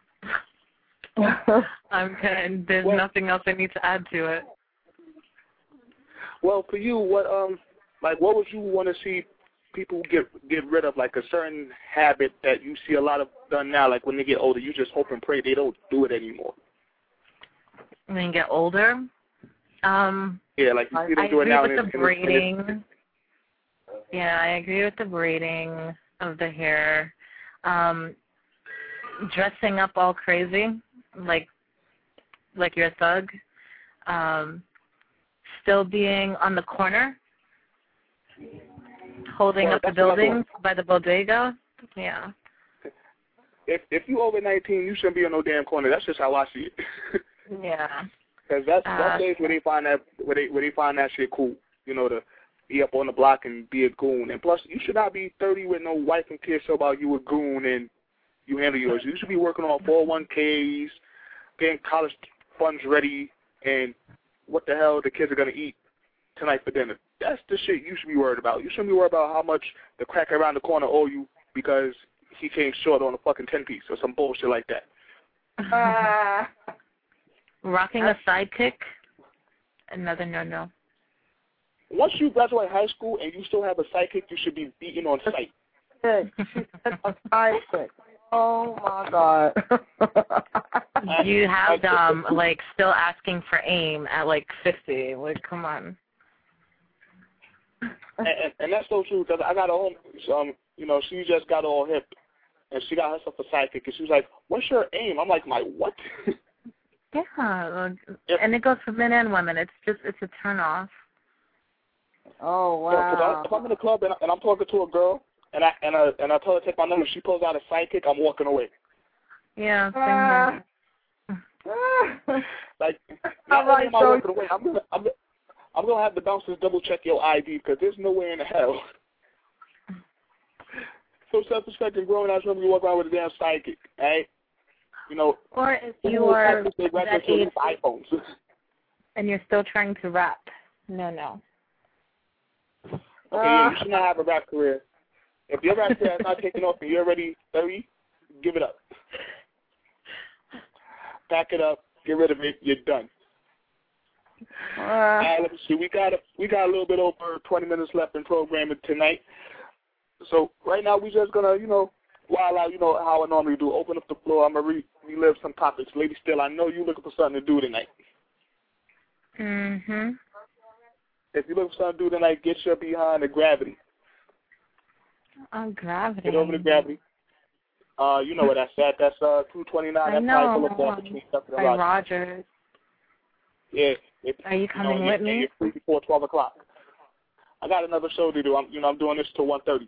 I'm good. There's nothing else I need to add to it. Well, for you, what would you want to see people get rid of, like a certain habit that you see a lot of done now, like when they get older, you just hope and pray they don't do it anymore? When they get older? Yeah, like you see them do it now. I agree with the braiding. Yeah, I agree with the braiding of the hair. Dressing up all crazy, like you're a thug. Still being on the corner, holding up the buildings by the bodega. Yeah. If you over 19, you shouldn't be on no damn corner. That's just how I see it. Yeah. Because that's days where they find that shit cool. You know, to be up on the block and be a goon. And plus, you should not be 30 with no wife and kids so about you a goon and you handle yours. You should be working on 401ks, getting college funds ready, and what the hell the kids are going to eat tonight for dinner. That's the shit you should be worried about. You shouldn't be worried about how much the cracker around the corner owe you because he came short on a fucking 10-piece or some bullshit like that. Rocking a sidekick, another no-no. Once you graduate high school and you still have a sidekick, you should be beaten on sight. She said a sidekick. Oh, my God. You have them, like, still asking for AIM at, like, 50. Like, come on. And that's so true, because I got a home, you know, she just got all hip, and she got herself a sidekick, and she was like, what's your AIM? I'm like, my what? Yeah, and it goes for men and women. It's a turn-off. Oh, wow. If I'm in the club and I'm talking to a girl, and I tell her to take my number, she pulls out a sidekick, I'm walking away. Yeah, same here. Like, not only am I walking away, I'm gonna have the bouncers double check your ID because there's no way in the hell. So self-respecting grown ass women, you walk around with a damn sidekick, right? You know. Or if you are that age iPhones. and you're still trying to rap, no. Okay, yeah, you should not have a rap career. If your rap career is not taking off and you're already 30, give it up. Pack it up, get rid of it, you're done. Let me see. We got a little bit over 20 minutes left in programming tonight. So right now we just gonna, you know, while I, you know, how I normally do, open up the floor. I'm gonna relive some topics. Lady Still, I know you're looking for something to do tonight. Mhm. If you're looking for something to do tonight, get your behind to Gravity. Oh, Gravity. Get over to Gravity. You know where that's at. That's 229. I That's know. Boulevard between Stufford and By Rogers. Yeah. Are you coming with me? You're free before 12 o'clock. I got another show to do. I'm doing this till 1:30.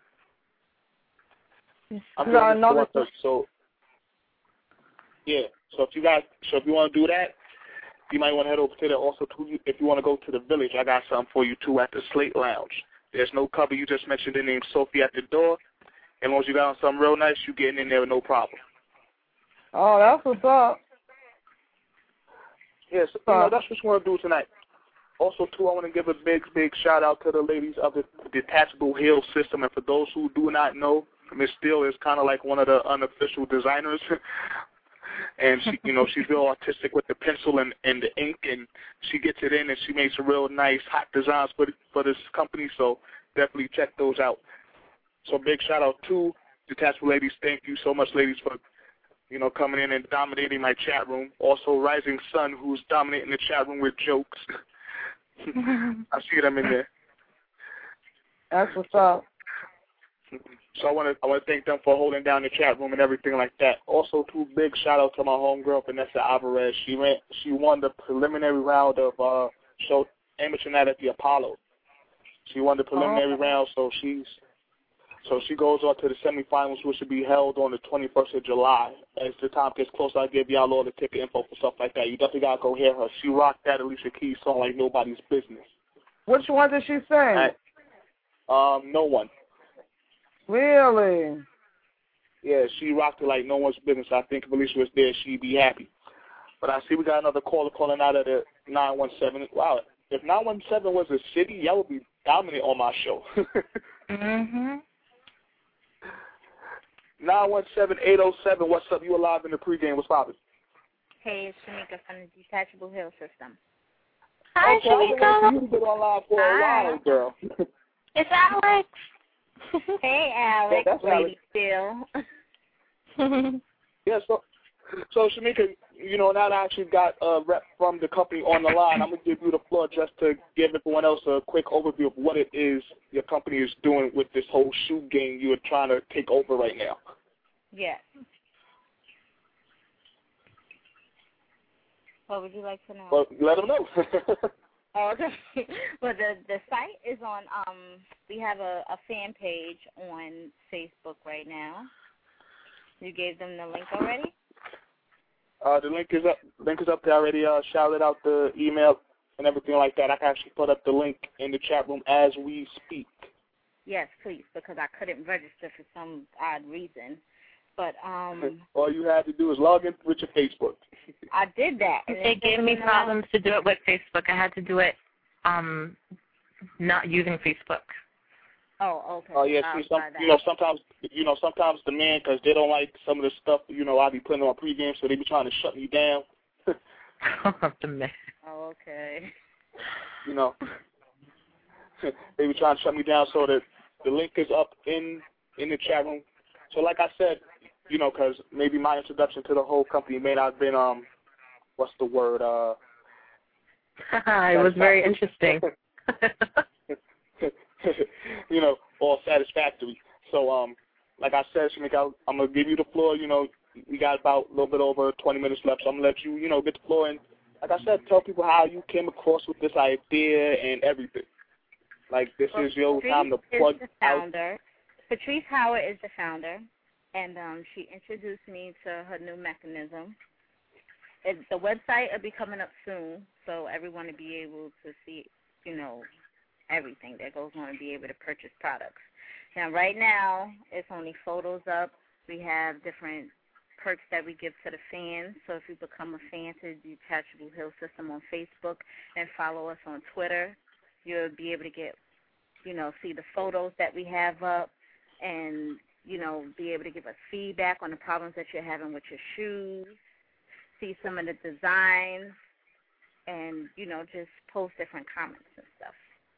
I'm doing this till 1:30. So yeah. So if you want to do that, you might want to head over to there. Also, too, if you want to go to the Village, I got something for you too at the Slate Lounge. There's no cover. You just mentioned the name Sophie at the door. And once you got on something real nice, you getting in there with no problem. Oh, that's what's up. Yes, you know, that's what you want to do tonight. Also, too, I want to give a big shout out to the ladies of the Detachable Heel System. And for those who do not know, Miss Steele is kind of like one of the unofficial designers. And she, you know, she's real artistic with the pencil and the ink, and she gets it in, and she makes some real nice hot designs for this company. So definitely check those out. So big shout out to Detachable Ladies. Thank you so much, ladies, for, you know, coming in and dominating my chat room. Also, Rising Sun, who's dominating the chat room with jokes. I see them in there. That's what's up. So I want to thank them for holding down the chat room and everything like that. Also, too, big shout out to my homegirl Vanessa Alvarez. She won the preliminary round of show Amateur Night at the Apollo. She won the preliminary round, so she goes on to the semifinals, which will be held on the 21st of July. As the time gets closer, I'll give y'all all the ticket info for stuff like that. You definitely got to go hear her. She rocked that Alicia Keys song like nobody's business. Which one did she sing? No One. Really? Yeah, she rocked it like no one's business. I think if Alicia was there, she'd be happy. But I see we got another caller calling out of the 917. Wow, if 917 was a city, y'all would be dominant on my show. Mhm. 917-807, what's up? You alive in the pregame? What's poppin'? Hey, it's Shamika from the Detachable Hill System. Hi, Shamika. You've been on live for a while, girl. It's Alex. Hey, Alex. That's Lady Alex. Yeah, so Shamika, you know, now that I actually got a rep from the company on the line, I'm going to give you the floor just to give everyone else a quick overview of what it is your company is doing with this whole shoe game you are trying to take over right now. Yes. What would you like to know? Well, let them know. Oh, okay. Well, the site is on, we have a fan page on Facebook right now. You gave them the link already? The link is up. Link is up there already. Shouted out the email and everything like that. I can actually put up the link in the chat room as we speak. Yes, please, because I couldn't register for some odd reason. But all you had to do is log in with your Facebook. I did that. And it gave me problems to do it with Facebook. I had to do it not using Facebook. Oh, okay. Oh yeah, see, sometimes the men, because they don't like some of the stuff, I be putting on pregame, so they be trying to shut me down. The men. Oh, okay. They be trying to shut me down, so that the link is up in the chat room. So like I said, because maybe my introduction to the whole company may not have been what's the word? It was very interesting. All satisfactory. So, like I said, Shamika, I'm going to give you the floor. We got about a little bit over 20 minutes left, so I'm going to let you, get the floor. And like I said, tell people how you came across with this idea and everything. Like, this is your time to plug out. Patrice Howard is the founder, and she introduced me to her new mechanism. The website will be coming up soon, so everyone will be able to see, everything that goes on and be able to purchase products. Now, right now, it's only photos up. We have different perks that we give to the fans. So if you become a fan to the Detachable Hill System on Facebook and follow us on Twitter, you'll be able to get, see the photos that we have up and, be able to give us feedback on the problems that you're having with your shoes, see some of the designs, and, just post different comments and stuff.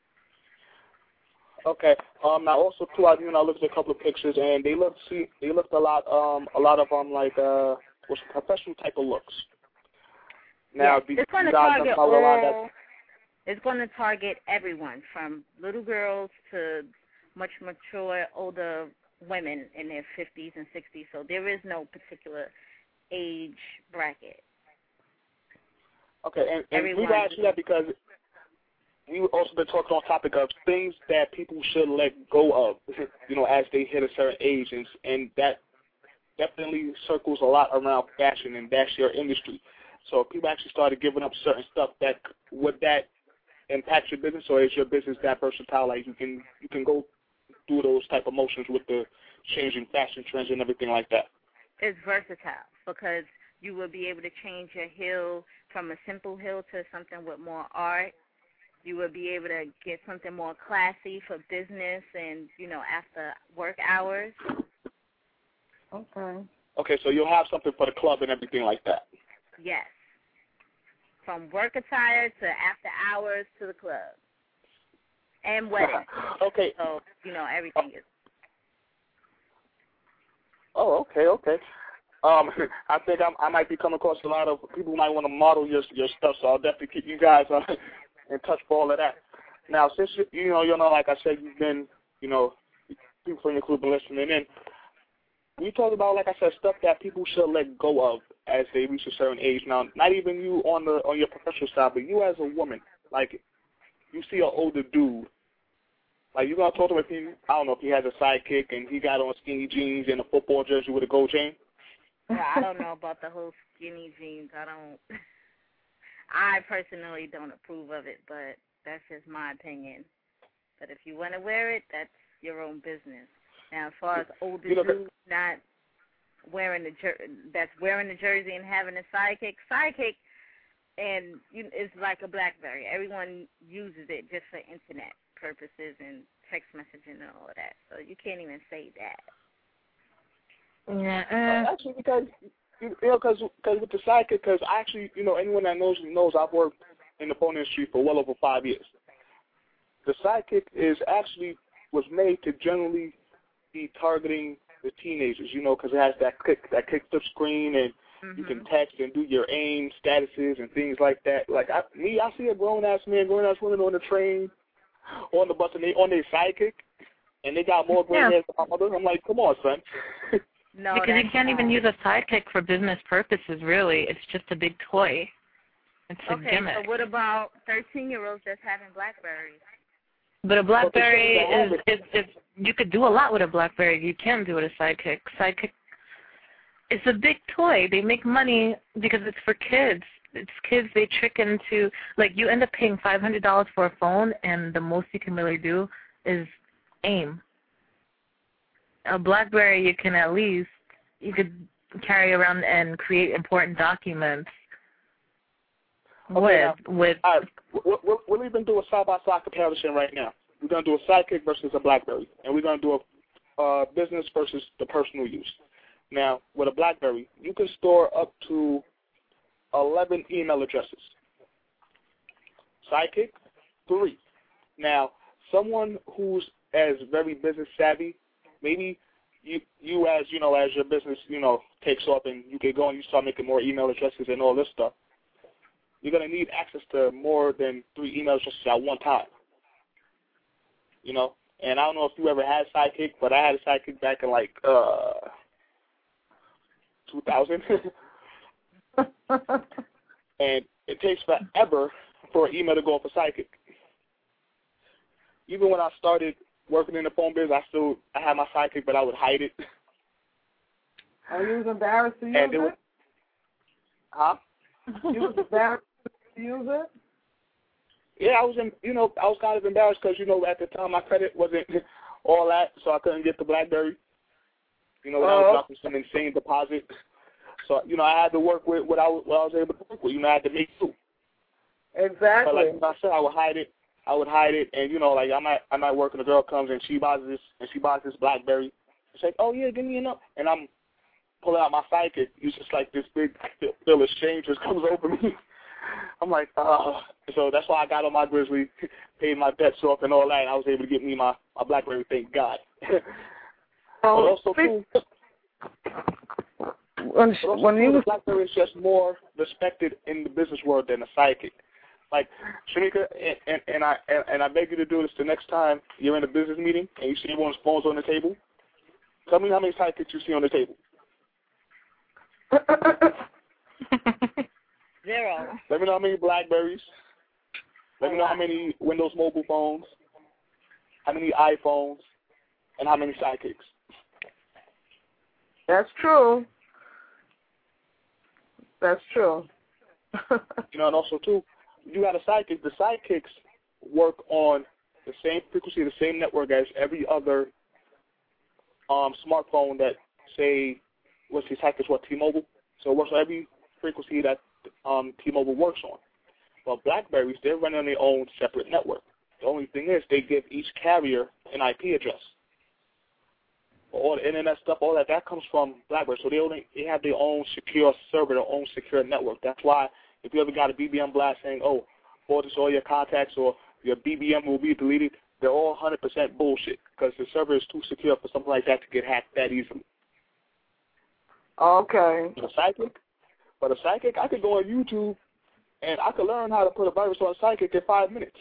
Okay. Now also too, I looked at a couple of pictures and they looked a lot of them like professional type of looks. Now, it's going to target everyone from little girls to much mature older women in their 50s and 60s. So there is no particular age bracket. Okay, and we asked you that because we also been talking on topic of things that people should let go of, as they hit a certain age, and that definitely circles a lot around fashion, and that's your industry. So if people actually started giving up certain stuff, would that impact your business, or is your business that versatile? Like you can go through those type of motions with the changing fashion trends and everything like that? It's versatile because you will be able to change your heel from a simple heel to something with more art. You will be able to get something more classy for business and, after work hours. Okay. Okay, so you'll have something for the club and everything like that. Yes. From work attire to after hours to the club. And weddings. Okay. So, everything is. Oh, okay. I think I might be coming across a lot of people who might want to model your stuff, so I'll definitely keep you guys in touch for all of that. Now, since like I said, you've been, people from your group been listening in. We talked about, like I said, stuff that people should let go of as they reach a certain age. Now, not even you on your professional side, but you as a woman. Like, you see an older dude. Like, you gonna talk to him if I don't know, if he has a sidekick and he got on skinny jeans and a football jersey with a gold chain? Yeah, I don't know about the whole skinny jeans. I personally don't approve of it, but that's just my opinion. But if you want to wear it, that's your own business. Now, as far as older dudes not wearing that's wearing the jersey and having a sidekick, and it's like a BlackBerry. Everyone uses it just for internet purposes and text messaging and all of that. So you can't even say that. Yeah. Actually, because with the sidekick, because actually, anyone that knows me knows I've worked in the phone industry for well over 5 years. The sidekick was made to generally be targeting the teenagers, because it has that click flip screen and you can text and do your AIM statuses and things like that. Like I see a grown ass man, grown ass woman on the train, on the bus, and they on their sidekick, and they got more gray hairs than my mother. I'm like, come on, son. No, because you can't even use a sidekick for business purposes, really. It's just a big toy. It's a gimmick. So what about 13-year-olds just having BlackBerries? But a BlackBerry is you could do a lot with a BlackBerry. You can do it a sidekick. It's a big toy. They make money because it's for kids. It's kids they trick into, like, you end up paying $500 for a phone, and the most you can really do is aim. A BlackBerry, you can at least, you could carry around and create important documents with. All right, we'll even do a side-by-side comparison right now. We're going to do a Sidekick versus a BlackBerry, and we're going to do a business versus the personal use. Now, with a BlackBerry, you can store up to 11 email addresses. Sidekick, 3. Now, someone who's as very business savvy, maybe you as your business, takes off and you get going, you start making more email addresses and all this stuff, you're going to need access to more than 3 email addresses at one time. And I don't know if you ever had Sidekick, but I had a Sidekick back in, 2000. And it takes forever for an email to go off a Sidekick. Even when I started working in the phone biz, I had my Sidekick, but I would hide it. Are you embarrassed to use it? Huh? You was embarrassed to use it? Yeah, I was kind of embarrassed because, at the time my credit wasn't all that, so I couldn't get the BlackBerry. That was up to some insane deposit. So, I had to work with what I was able to work with. I had to make do. Exactly. But like I said, I would hide it, and I might work and a girl comes and she buys this BlackBerry. It's like, oh yeah, give me enough, and I'm pulling out my Sidekick. It's just like this big bill of shame just comes over me. I'm like, so that's why I got on my Grizzly, paid my debts off and all that, and I was able to get me my BlackBerry. Thank God. BlackBerry is just more respected in the business world than a Sidekick. Like, Shanika, and I beg you to do this the next time you're in a business meeting and you see everyone's phones on the table. Tell me how many Sidekicks you see on the table. 0. Let me know how many BlackBerries. Let me know how many Windows mobile phones, how many iPhones, and how many Sidekicks. That's true. That's true. And also, too, you got a Sidekick. The Sidekicks work on the same frequency, the same network as every other smartphone that, say, T-Mobile. So it works on every frequency that T-Mobile works on. But BlackBerries, they're running on their own separate network. The only thing is they give each carrier an IP address. All the internet stuff, all that comes from BlackBerry. So they have their own secure server, their own secure network. That's why if you ever got a BBM blast saying, oh, forward this all your contacts or your BBM will be deleted, they're all 100% bullshit because the server is too secure for something like that to get hacked that easily. Okay. But a Sidekick, I could go on YouTube and I could learn how to put a virus on a Sidekick in 5 minutes.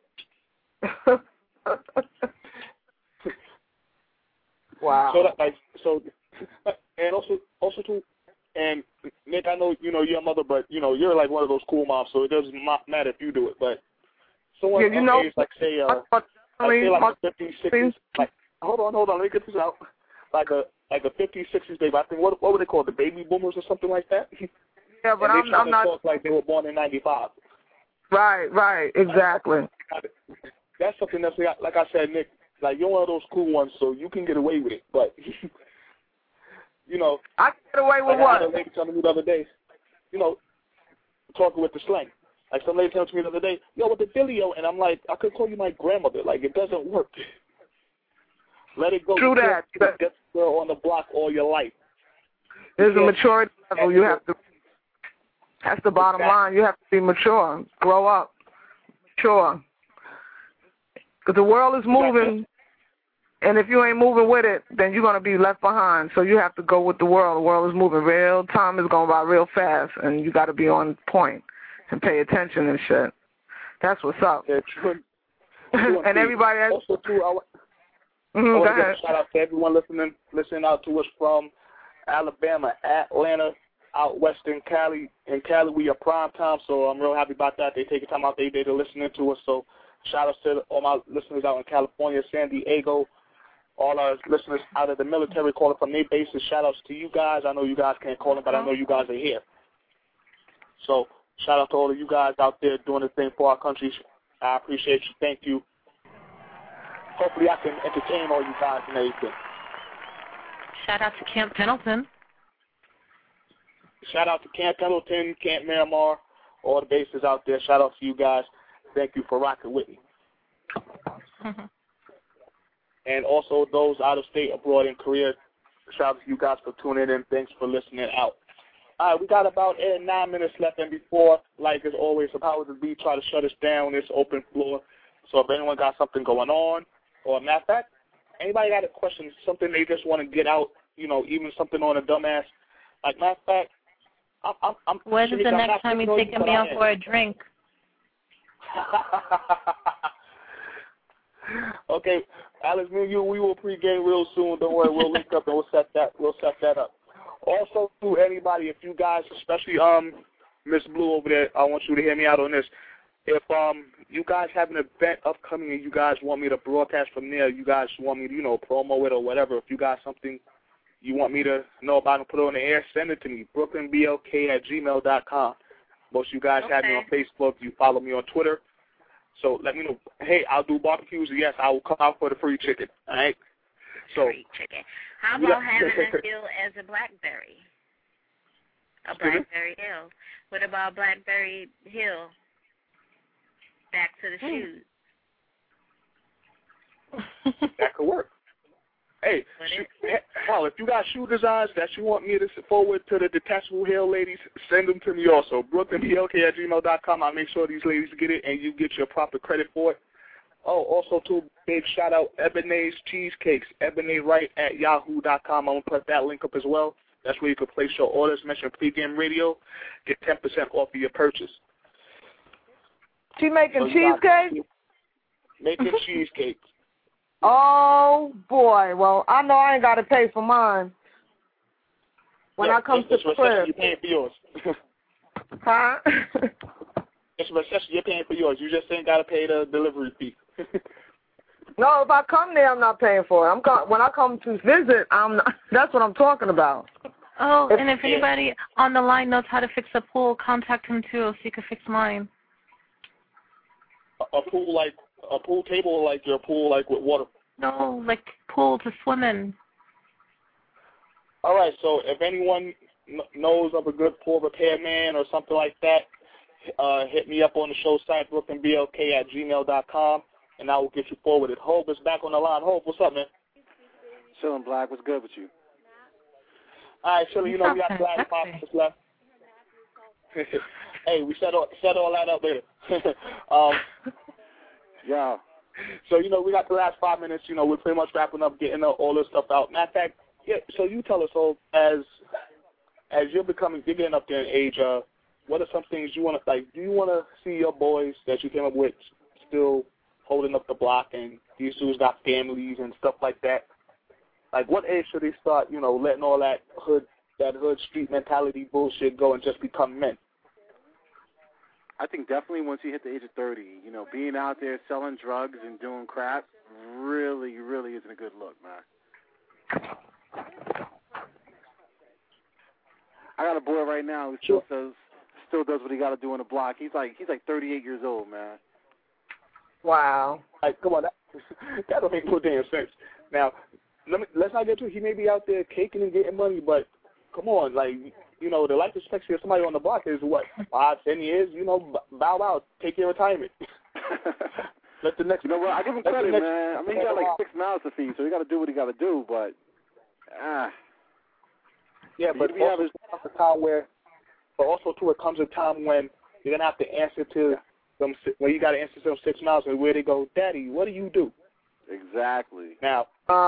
Wow. And also too, and Nick, I know you're a mother, but you're like one of those cool moms, so it doesn't matter if you do it. But someone age, like say like a 50s, 60s, like hold on, let me get this out. Like a 50s, 60s baby. I think what would they call it, the baby boomers or something like that? Yeah, but I'm not talk like they were born in 95. Right, exactly. That's something that's like I said, Nick. Like, you're one of those cool ones, so you can get away with it. But, I can get away with like what? I had a lady telling me the other day, talking with the slang. Like, some lady telling me the other day, with the Billy-O, and I'm like, I could call you my grandmother. Like, it doesn't work. Let it go. True that. Get the girl on the block all your life. There's a maturity level you have to. That's the bottom line. You have to be mature. Grow up. Mature. Because the world is moving, and if you ain't moving with it, then you're going to be left behind. So you have to go with the world. The world is moving real. Time is going by real fast, and you got to be on point and pay attention and shit. That's what's up. Yeah, true. And everybody has... Also, too, I want go to ahead. give a shout-out to everyone listening out to us from Alabama, Atlanta, out west in Cali. In Cali, we are prime time, so I'm real happy about that. They take time out their day to listening to us, so shout out to all my listeners out in California, San Diego, all our listeners out of the military calling from their bases, shout-outs to you guys. I know you guys can't call them, but I know you guys are here. So shout-out to all of you guys out there doing the thing for our country. I appreciate you. Thank you. Hopefully I can entertain all you guys and everything. Shout-out to Camp Pendleton. Shout-out to Camp Pendleton, Camp Miramar, all the bases out there. Shout-out to you guys. Thank you for rocking with me. And also those out of state, abroad, in Korea, shout out to you guys for tuning in. Thanks for listening out. All right, we got about 9 minutes left, and before, like as always, the powers that be try to shut us down, it's open floor. So if anyone got something going on, or matter of fact, anybody got a question, something they just want to get out, even something on a dumbass, like matter of fact, I'm when's the next time you're taking me out for a drink? Okay, Alex, me and you, we will pregame real soon. Don't worry, we'll link up and we'll set that up. Also, to anybody, if you guys, especially Miss Blue over there, I want you to hear me out on this. If you guys have an event upcoming and you guys want me to broadcast from there, you guys want me to, promo it or whatever, if you got something you want me to know about and put it on the air, send it to me, brooklynblk@gmail.com. Most of you guys have me on Facebook. You follow me on Twitter. So let me know, hey, I'll do barbecues. Yes, I will come out for the free chicken. All right? So, free chicken. How about having a hill as a blackberry? A blackberry hill. What about Blackberry Hill? Back to the shoes. That could work. Hey, hell, if you got shoe designs that you want me to forward to the Detachable Hill ladies, send them to me also. BrooklynBLK@gmail.com. I'll make sure these ladies get it and you get your proper credit for it. Oh, also, too, big shout-out, Ebony's Cheesecakes, ebonywright@yahoo.com. I'm going to put that link up as well. That's where you can place your orders. Mention Pregame Radio. Get 10% off of your purchase. She making cheesecakes? Making cheesecakes. Oh, boy. Well, I know I ain't got to pay for mine. When I come to the crib. You're paying for yours. Huh? It's a recession. You're paying for yours. You just ain't got to pay the delivery fee. No, if I come there, I'm not paying for it. When I come to visit, that's what I'm talking about. Oh, and if anybody on the line knows how to fix a pool, contact him too so you can fix mine. A pool table, like your pool, like with water? No, like pool to swim in. All right, so if anyone knows of a good pool repairman or something like that, hit me up on the show site, brooklynblk@gmail.com, and I will get you forwarded. Hope is back on the line. Hope, what's up, man? Chillin' Black, what's good with you? All right, Chillin', we got the last 5 minutes left. Hey, we set all that up later. Yeah. So, we got the last 5 minutes. We're pretty much wrapping up, getting all this stuff out. Matter of fact, yeah, so you tell us, so as you're getting up there in age, what are some things you want to, like, do you want to see your boys that you came up with still holding up the block and these dudes got families and stuff like that? Like, what age should they start, letting all that hood street mentality bullshit go and just become men? I think definitely once you hit the age of 30, being out there selling drugs and doing crap really, really isn't a good look, man. I got a boy right now who still does what he got to do on the block. He's like 38 years old, man. Wow. Like, come on, that don't make no damn sense. Now, let's not get to it. He may be out there caking and getting money, but come on, like, the life expectancy of somebody on the block is what, 5, 10 years? Bow out, take your retirement. Let the next. What? I give him credit, man. I mean, he got like 6 mouths to feed, so he got to do what he got to do. But yeah, but also too, it comes a time when you're gonna have to answer to them. When you got to answer to them 6 mouths, and where they go, Daddy, what do you do? Exactly. Now,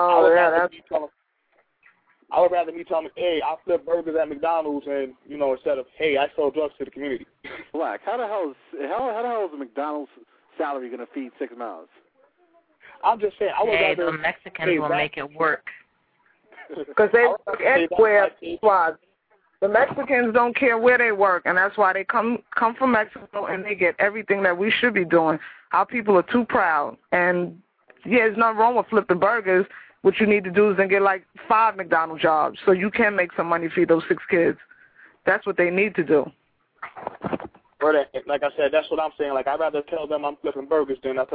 I would rather me tell them, hey, I flip burgers at McDonald's, and instead of, hey, I sell drugs to the community. Black, how the hell is a McDonald's salary gonna feed 6 mouths? I'm just saying, I would rather. The Mexicans will make it work. Because they work anywhere. The Mexicans don't care where they work, and that's why they come from Mexico and they get everything that we should be doing. Our people are too proud, and yeah, there's nothing wrong with flipping burgers. what you need to do is then get like 5 McDonald's jobs so you can make some money, feed those 6 kids. That's what they need to do. But like I said, that's what I'm saying. Like, I'd rather tell them I'm flipping burgers than I say,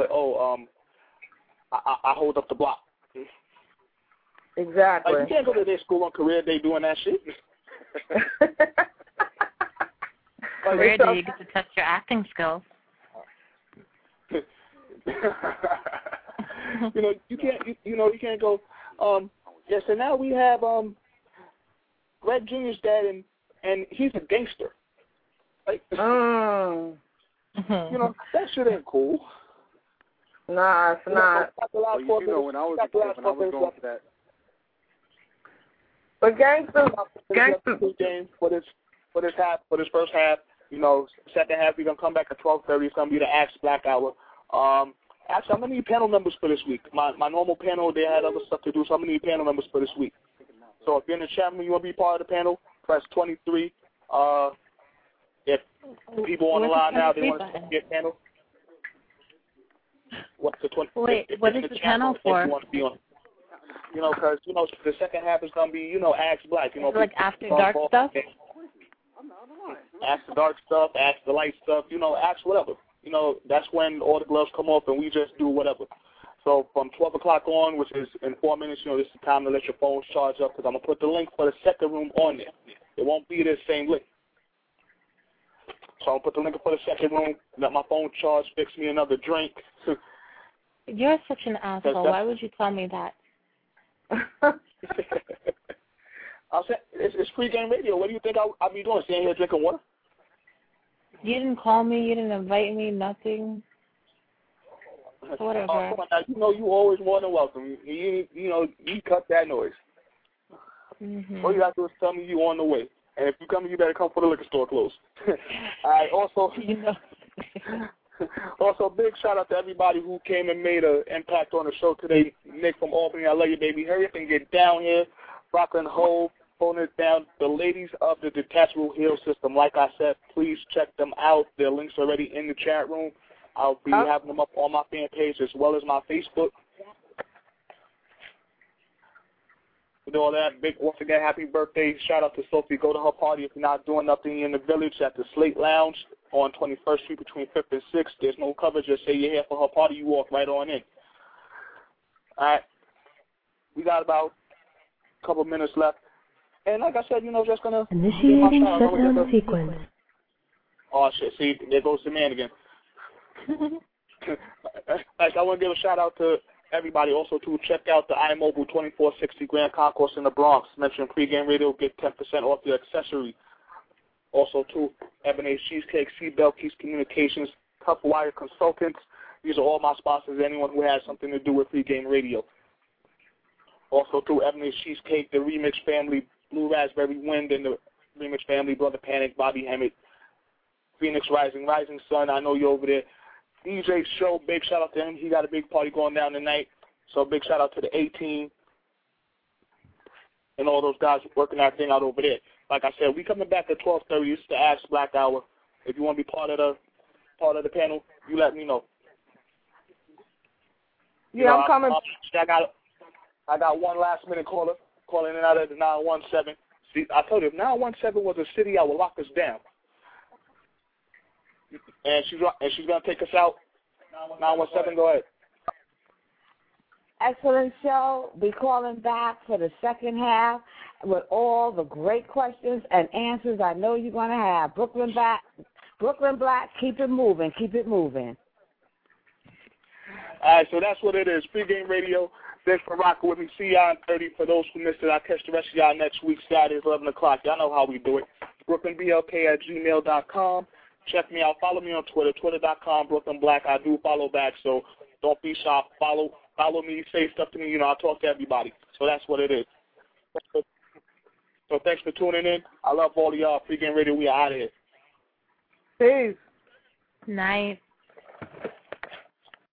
I hold up the block. Exactly. Like, you can't go to their school on career day doing that shit. Career day, you get to test your acting skills. You can't go. Yeah. So now we have Greg Jr.'s dad, and he's a gangster. Like, that shit ain't cool. Nah, it's not. When I was a kid, when I was going for that. But gangsters game for this first half. Second half we're gonna come back at 12:30. It's gonna be the Axe Black Hour. Actually, I'm gonna need panel numbers for this week. My normal panel, they had other stuff to do, so I'm gonna need panel numbers for this week. So if you're in the chat room, you wanna be part of the panel, press 23. If people on the line now, they want to get panel. What's the 20? Wait, what is the panel for? You want to be on, because the second half is gonna be Axe Black. It's like after dark stuff. Axe the dark stuff, Axe the light stuff. Axe whatever. That's when all the gloves come off and we just do whatever. So from 12 o'clock on, which is in 4 minutes, this is the time to let your phones charge up because I'm going to put the link for the second room on there. It won't be the same link. So I'll put the link for the second room, let my phone charge, fix me another drink. You're such an asshole. Why would you tell me that? I'll say, it's pregame radio. What do you think I'll be doing? Sitting here drinking water? You didn't call me. You didn't invite me. Nothing. Whatever. Oh, come on now. You always more than welcome. You cut that noise. Mm-hmm. All you have to do is tell me you on the way. And if you come, you better come for the liquor store closed. All right. Also, also, big shout out to everybody who came and made an impact on the show today. Nick from Albany, I love you, baby. Hurry up and get down here. Rockland Hove. Holding it down, the ladies of the Detachable Heel System. Like I said, please check them out. Their links are already in the chat room. I'll be having them up on my fan page as well as my Facebook. With all that, once again, happy birthday. Shout out to Sophie. Go to her party if you're not doing nothing in the village at the Slate Lounge on 21st Street between 5th and 6th. There's no coverage. Just say you're here for her party. You walk right on in. All right. We got about a couple minutes left. And like I said, just going to... Initiating shutdown sequence. Oh, shit. See, there goes the man again. I want to give a shout-out to everybody. Also, to check out the iMobile 2460 Grand Concourse in the Bronx. Mention pregame radio, get 10% off your accessory. Also, to Ebony Cheesecake, Seatbelt Keys Communications, Tough Wire Consultants. These are all my sponsors, anyone who has something to do with pregame radio. Also, to Ebony Cheesecake, the Remix Family, Blue Raspberry Wind, and the Remix Family, Brother Panic, Bobby Hammett, Phoenix Rising Sun, I know you're over there. DJ Show, big shout out to him. He got a big party going down tonight. So big shout out to the A-Team and all those guys working that thing out over there. Like I said, we coming back at 12:30. It's the Axe Black Hour. If you want to be part of the panel, you let me know. Yeah, I'm coming. I got one last minute caller calling in out of the 917. See, I told you, if 917 was a city, I would lock us down. And she's gonna take us out. 917, go ahead. Excellent show. Be calling back for the second half with all the great questions and answers I know you're gonna have. Brooklyn Black, keep it moving, keep it moving. All right, so that's what it is. Pregame radio. Thanks for rocking with me. See y'all in 30. For those who missed it, I'll catch the rest of y'all next week, Saturday, 11 o'clock. Y'all know how we do it. BrooklynBLK@gmail.com. Check me out. Follow me on Twitter, twitter.com, Brooklyn Black. I do follow back, so don't be shy. Follow me, say stuff to me. I talk to everybody. So that's what it is. So thanks for tuning in. I love all of y'all. Pregame radio, we are out of here. Peace. Night.